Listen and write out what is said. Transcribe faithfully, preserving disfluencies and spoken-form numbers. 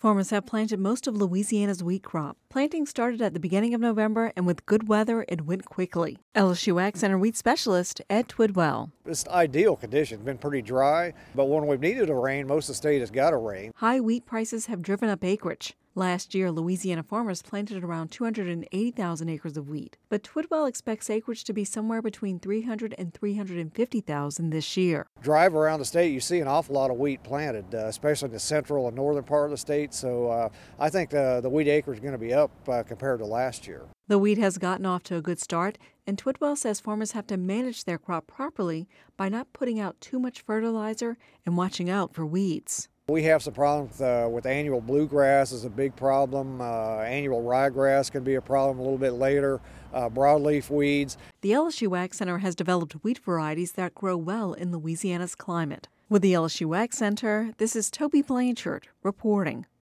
Farmers have planted most of Louisiana's wheat crop. Planting started at the beginning of November, and with good weather, it went quickly. L S U Ag Center wheat specialist Ed Twidwell. It's ideal conditions. Been pretty dry, but when we've needed a rain, most of the state has got a rain. High wheat prices have driven up acreage. Last year, Louisiana farmers planted around two hundred eighty thousand acres of wheat, but Twidwell expects acreage to be somewhere between three hundred and three hundred fifty thousand this year. Drive around the state, you see an awful lot of wheat planted, uh, especially in the central and northern part of the state, so uh, I think the, the wheat acres are going to be up uh, compared to last year. The wheat has gotten off to a good start, and Twidwell says farmers have to manage their crop properly by not putting out too much fertilizer and watching out for weeds. We have some problems uh, with annual bluegrass is a big problem. Uh, annual ryegrass can be a problem a little bit later. Uh, broadleaf weeds. The L S U Ag Center has developed wheat varieties that grow well in Louisiana's climate. With the L S U Ag Center, this is Toby Blanchard reporting.